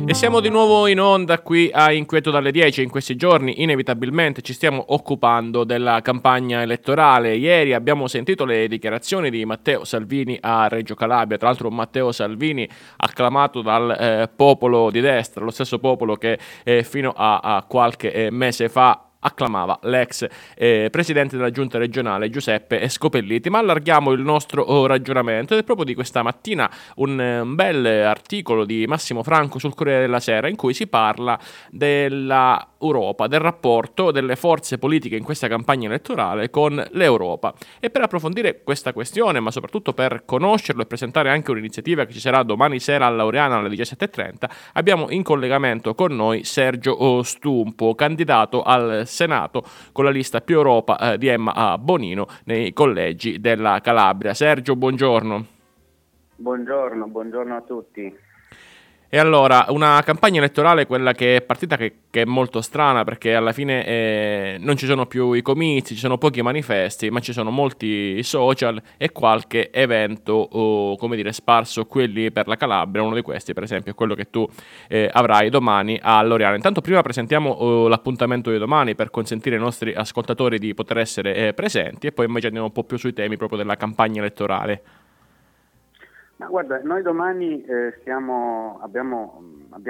E siamo di nuovo in onda qui a Inquieto dalle 10. In questi giorni inevitabilmente ci stiamo occupando della campagna elettorale. Ieri abbiamo sentito le dichiarazioni di Matteo Salvini a Reggio Calabria, tra l'altro Matteo Salvini acclamato dal popolo di destra, lo stesso popolo che fino a qualche mese fa acclamava l'ex presidente della giunta regionale Giuseppe Scopelliti. Ma allarghiamo il nostro ragionamento ed è proprio di questa mattina un bel articolo di Massimo Franco sul Corriere della Sera in cui si parla della Europa, del rapporto delle forze politiche in questa campagna elettorale con l'Europa. E per approfondire questa questione, ma soprattutto per conoscerlo e presentare anche un'iniziativa che ci sarà domani sera a Laureana alle 17:30, abbiamo in collegamento con noi Sergio Stumpo, candidato al Senato con la lista Più Europa di Emma Bonino nei collegi della Calabria. Sergio, buongiorno. Buongiorno a tutti. E allora, una campagna elettorale, quella che è partita, che è molto strana, perché alla fine non ci sono più i comizi, ci sono pochi manifesti, ma ci sono molti social e qualche evento, come dire, sparso quelli per la Calabria. Uno di questi, per esempio, è quello che tu avrai domani a Loriano. Intanto prima presentiamo l'appuntamento di domani per consentire ai nostri ascoltatori di poter essere presenti e poi invece andiamo un po' più sui temi proprio della campagna elettorale. Ma guarda, noi domani abbiamo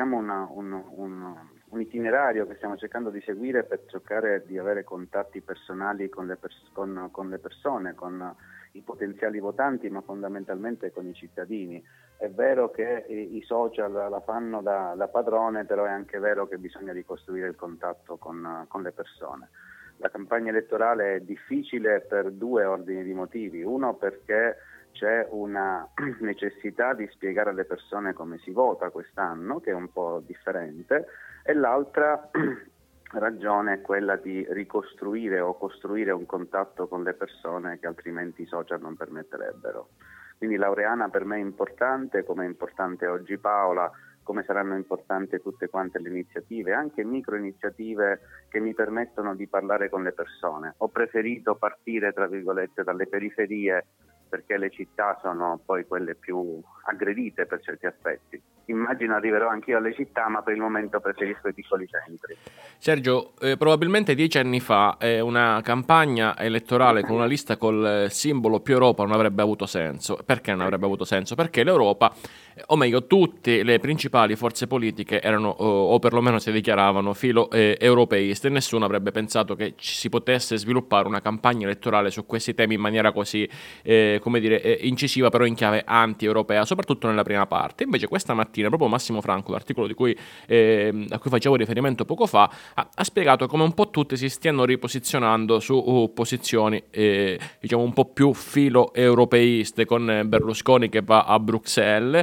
un itinerario che stiamo cercando di seguire per cercare di avere contatti personali con le persone, con i potenziali votanti, ma fondamentalmente con i cittadini. È vero che i social la fanno da padrone, però è anche vero che bisogna ricostruire il contatto con le persone. La campagna elettorale è difficile per due ordini di motivi. Uno, perché c'è una necessità di spiegare alle persone come si vota quest'anno, che è un po' differente, e l'altra ragione è quella di ricostruire o costruire un contatto con le persone che altrimenti i social non permetterebbero. Quindi Laureana per me è importante, come è importante oggi Paola, come saranno importanti tutte quante le iniziative, anche micro iniziative che mi permettono di parlare con le persone. Ho preferito partire, tra virgolette, dalle periferie, perché le città sono poi quelle più aggredite per certi aspetti. Immagino arriverò anch'io alle città, ma per il momento preferisco i piccoli centri. Sergio, probabilmente 10 anni fa una campagna elettorale con una lista col simbolo Più Europa non avrebbe avuto senso. Perché non avrebbe avuto senso? Perché l'Europa, o meglio tutte le principali forze politiche erano o perlomeno si dichiaravano filo europeiste e nessuno avrebbe pensato che ci si potesse sviluppare una campagna elettorale su questi temi in maniera così come dire, incisiva, però in chiave anti-europea, soprattutto nella prima parte. Invece questa mattina proprio Massimo Franco, l'articolo a cui facevo riferimento poco fa, ha spiegato come un po' tutti si stiano riposizionando su posizioni diciamo un po' più filo europeiste, con Berlusconi che va a Bruxelles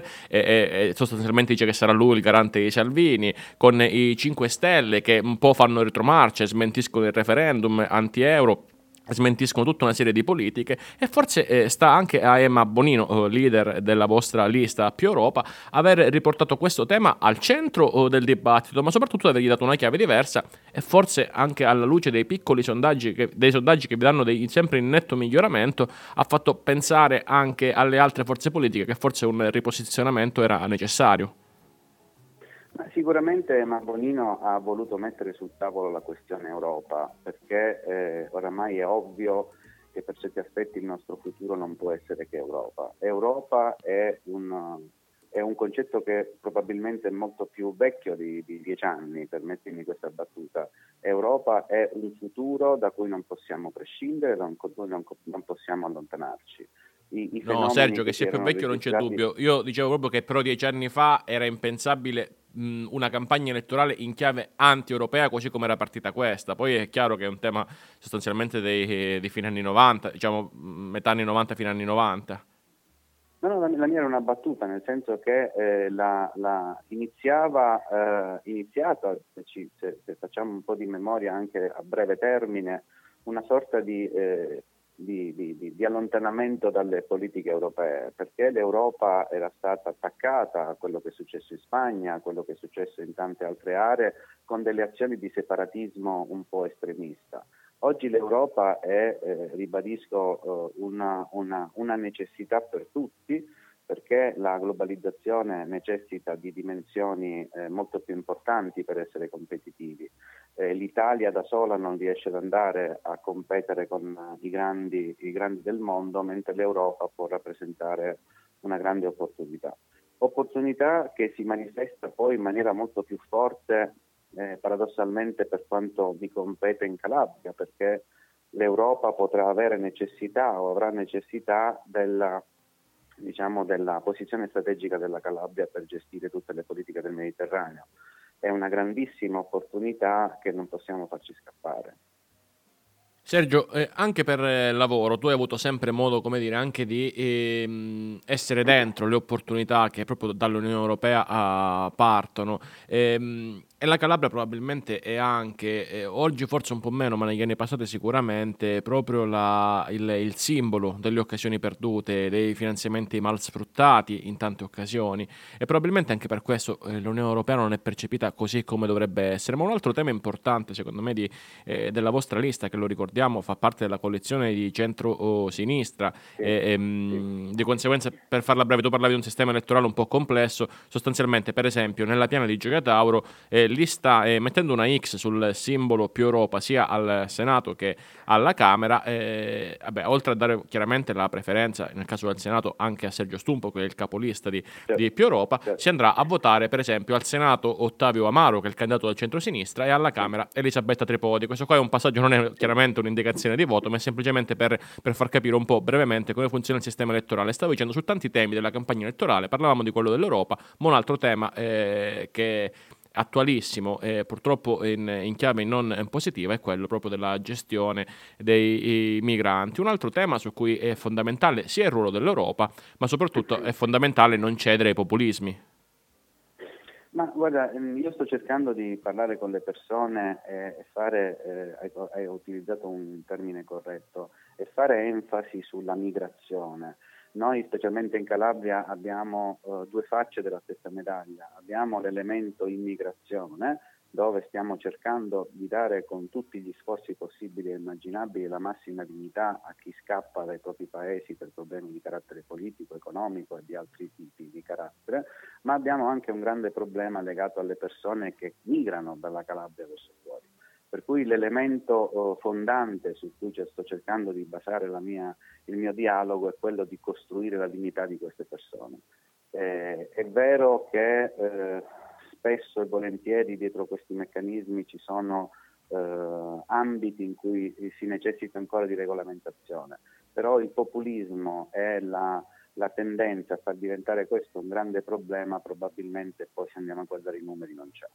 e sostanzialmente dice che sarà lui il garante di Salvini, con i 5 Stelle che un po' fanno retromarcia e smentiscono il referendum anti-euro, smentiscono tutta una serie di politiche e forse sta anche a Emma Bonino, leader della vostra lista Più Europa, aver riportato questo tema al centro del dibattito, ma soprattutto avergli dato una chiave diversa e forse anche alla luce dei piccoli sondaggi dei sondaggi che vi danno sempre in netto miglioramento, ha fatto pensare anche alle altre forze politiche che forse un riposizionamento era necessario. Ma sicuramente Bonino ha voluto mettere sul tavolo la questione Europa, perché oramai è ovvio che per certi aspetti il nostro futuro non può essere che Europa. Europa è un concetto che probabilmente è molto più vecchio di 10 anni, permettimi questa battuta. Europa è un futuro da cui non possiamo prescindere, da cui non possiamo allontanarci. I No, Sergio, fenomeni che che si sia più erano vecchio non c'è registrati. dubbio. Io dicevo proprio che però 10 anni fa era impensabile una campagna elettorale in chiave anti-europea così come era partita questa. Poi è chiaro che è un tema sostanzialmente dei fine anni 90, diciamo metà anni 90 fine anni 90. No, la mia era una battuta, nel senso che iniziata, se facciamo un po' di memoria anche a breve termine, una sorta di allontanamento dalle politiche europee, perché l'Europa era stata attaccata a quello che è successo in Spagna, a quello che è successo in tante altre aree, con delle azioni di separatismo un po' estremista. Oggi l'Europa è, ribadisco, una necessità per tutti, perché la globalizzazione necessita di dimensioni molto più importanti per essere competitivi. L'Italia da sola non riesce ad andare a competere con i grandi del mondo, mentre l'Europa può rappresentare una grande opportunità che si manifesta poi in maniera molto più forte paradossalmente per quanto mi compete in Calabria, perché l'Europa potrà avere necessità o avrà necessità della posizione strategica della Calabria per gestire tutte le politiche del Mediterraneo. È una grandissima opportunità che non possiamo farci scappare. Sergio, anche per lavoro tu hai avuto sempre modo, come dire, anche di essere dentro le opportunità che proprio dall'Unione Europea partono. E la Calabria probabilmente è anche, oggi forse un po' meno, ma negli anni passati sicuramente, proprio il simbolo delle occasioni perdute, dei finanziamenti mal sfruttati in tante occasioni. E probabilmente anche per questo l'Unione Europea non è percepita così come dovrebbe essere. Ma un altro tema importante, secondo me, della vostra lista, che lo ricordiamo, fa parte della coalizione di centro-sinistra. Sì, Di conseguenza, per farla breve, tu parlavi di un sistema elettorale un po' complesso. Sostanzialmente, per esempio, nella piana di Gioia Tauro lì sta mettendo una X sul simbolo più Europa sia al Senato che alla Camera. Oltre a dare chiaramente la preferenza, nel caso del Senato, anche a Sergio Stumpo, che è il capolista di più Europa, si andrà a votare per esempio al Senato Ottavio Amaro, che è il candidato del centro-sinistra, e alla Camera Elisabetta Tripodi. Questo qua è un passaggio, non è chiaramente un'indicazione di voto, ma è semplicemente per far capire un po' brevemente come funziona il sistema elettorale. Stavo dicendo, su tanti temi della campagna elettorale, parlavamo di quello dell'Europa, ma un altro tema che attualissimo e purtroppo in chiave non positiva è quello proprio della gestione dei migranti. Un altro tema su cui è fondamentale sia il ruolo dell'Europa, ma soprattutto è fondamentale non cedere ai populismi. Ma guarda, io sto cercando di parlare con le persone e fare, hai utilizzato un termine corretto, e fare enfasi sulla migrazione. Noi, specialmente in Calabria, abbiamo due facce della stessa medaglia. Abbiamo l'elemento immigrazione, dove stiamo cercando di dare con tutti gli sforzi possibili e immaginabili la massima dignità a chi scappa dai propri paesi per problemi di carattere politico, economico e di altri tipi di carattere, ma abbiamo anche un grande problema legato alle persone che migrano dalla Calabria verso fuori. Per cui l'elemento fondante su cui sto cercando di basare il mio dialogo è quello di costruire la dignità di queste persone. È vero che spesso e volentieri dietro questi meccanismi ci sono ambiti in cui si necessita ancora di regolamentazione, però il populismo e la tendenza a far diventare questo un grande problema probabilmente poi, se andiamo a guardare i numeri, non c'è.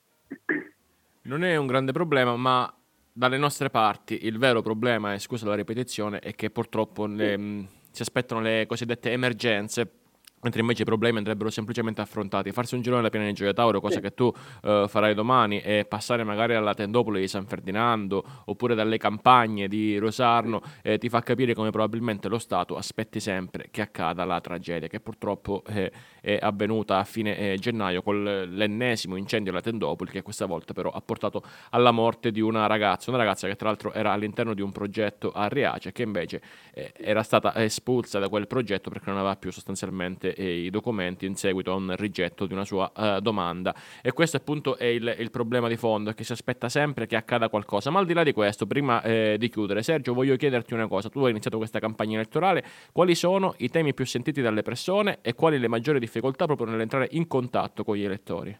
Non è un grande problema, ma dalle nostre parti il vero problema, e scusa la ripetizione, è che purtroppo si aspettano le cosiddette emergenze, mentre invece i problemi andrebbero semplicemente affrontati. Farsi un girone alla piana di Gioia Tauro, cosa che tu farai domani, e passare magari alla tendopoli di San Ferdinando oppure dalle campagne di Rosarno, ti fa capire come probabilmente lo Stato aspetti sempre che accada la tragedia che purtroppo è avvenuta a fine gennaio con l'ennesimo incendio alla tendopoli, che questa volta però ha portato alla morte di una ragazza che tra l'altro era all'interno di un progetto a Riace, che invece era stata espulsa da quel progetto perché non aveva più sostanzialmente i documenti in seguito a un rigetto di una sua domanda. E questo appunto è il problema di fondo, è che si aspetta sempre che accada qualcosa. Ma al di là di questo, prima di chiudere, Sergio, voglio chiederti una cosa. Tu hai iniziato questa campagna elettorale, quali sono i temi più sentiti dalle persone e quali le maggiori difficoltà proprio nell'entrare in contatto con gli elettori?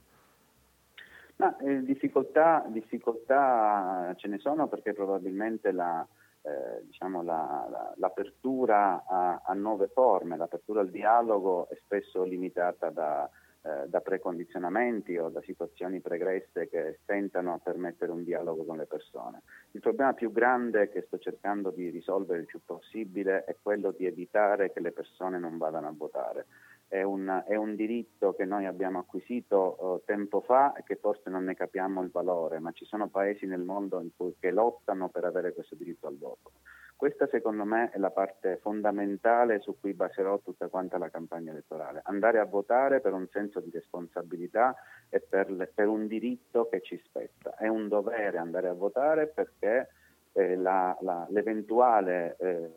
Ma difficoltà ce ne sono, perché probabilmente l'apertura a nuove forme, l'apertura al dialogo è spesso limitata da precondizionamenti o da situazioni pregresse che stentano a permettere un dialogo con le persone. Il problema più grande che sto cercando di risolvere il più possibile è quello di evitare che le persone non vadano a votare. È un diritto che noi abbiamo acquisito tempo fa e che forse non ne capiamo il valore, ma ci sono paesi nel mondo che lottano per avere questo diritto al voto. Questa, secondo me, è la parte fondamentale su cui baserò tutta quanta la campagna elettorale. Andare a votare per un senso di responsabilità e per un diritto che ci spetta. È un dovere andare a votare, perché l'eventuale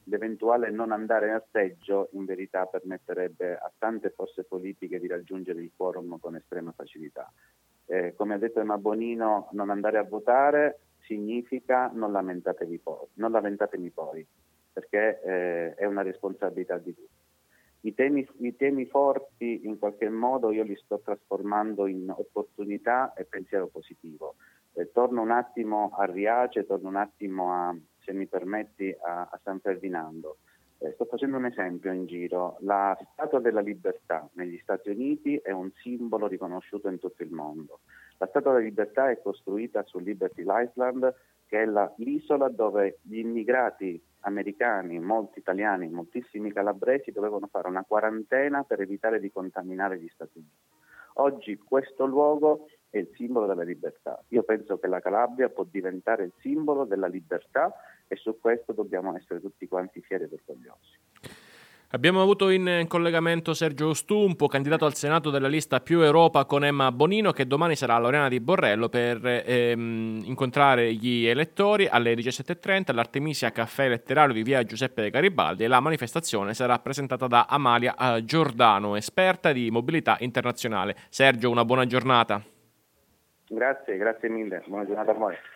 l'eventuale non andare al seggio in verità permetterebbe a tante forze politiche di raggiungere il quorum con estrema facilità. Come ha detto Emma Bonino, non andare a votare significa non lamentatevi poi, perché è una responsabilità di tutti. I temi forti in qualche modo io li sto trasformando in opportunità e pensiero positivo. Torno un attimo a Riace, torno un attimo se mi permetti, a San Ferdinando. Sto facendo un esempio in giro. La Statua della Libertà negli Stati Uniti è un simbolo riconosciuto in tutto il mondo. La Statua della Libertà è costruita su Liberty Island, che è l'isola dove gli immigrati americani, molti italiani, moltissimi calabresi dovevano fare una quarantena per evitare di contaminare gli Stati Uniti. Oggi questo luogo è il simbolo della libertà. Io penso che la Calabria può diventare il simbolo della libertà e su questo dobbiamo essere tutti quanti fieri ed orgogliosi. Abbiamo avuto in collegamento Sergio Stumpo, candidato al Senato della lista Più Europa con Emma Bonino, che domani sarà all'Arena di Borrello per incontrare gli elettori alle 17:30 all'Artemisia Caffè Letterario di via Giuseppe Garibaldi, e la manifestazione sarà presentata da Amalia Giordano, esperta di mobilità internazionale. Sergio, una buona giornata. Grazie mille, buona giornata a voi.